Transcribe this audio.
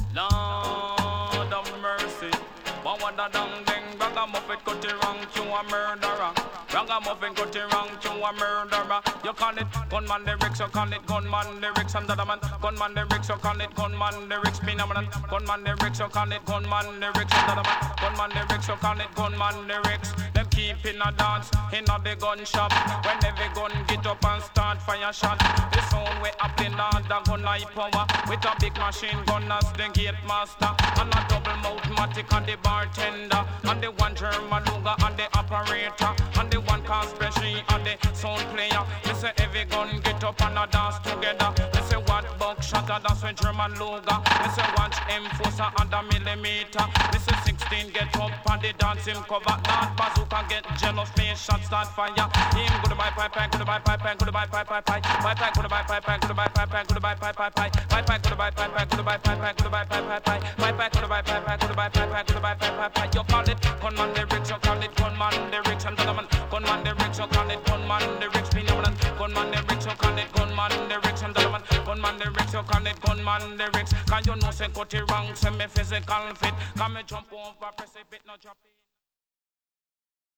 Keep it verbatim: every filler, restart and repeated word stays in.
Lord of mercy. Bawada dang ding, ragamuffin cut it wrong to a murderer. Ragamuffin cut it wrong to a murderer. You call it gunman lyrics, you call it gunman lyrics. And the man, gunman lyrics, you call it gunman lyrics. Phenomenon, gunman lyrics, you call it gunman lyrics. And the man, gunman lyrics, you call it gunman lyrics. Them keep in a dance, in a the gun shop. When every gun get up and start fire shot. The sound we up in the gun high power. With a big machine gun as the gate master. And a double mouth matic and the bartender. And the one German Luger and the operator. And the one cast special and the sound player. Me say every gun get up and a dance together. Me say what buckshot a dance with German Luger. Me say watch Enforcer and a millimeter. Me say sixteen get up and the dance him cover. That bazooka get jealous, face shot start fire. Him go to buy pipe pipe, go to buy pipe pipe, go to buy pipe pipe pipe. Pipe pipe, go to buy pipe pipe, go to buy pipe pipe, go to buy pipe pipe pipe. Pipe pipe, go to buy pipe pipe, go to buy pipe pipe, go to buy pipe pipe pipe. Pipe pipe, go to buy pipe pipe, go to buy pipe pipe, go to buy pipe pipe pipe. You call it gunman lyrics, you call it gunman lyrics. And gentlemen, gunman lyrics, you call it gunman lyrics. Phenomenon, gunman lyrics, you call it gunman lyrics. And gentlemen, gunman lyrics, you call it gunman lyrics. Can you know say cut it wrong, say me physical fit. Can me jump over, press it bit, no drop it.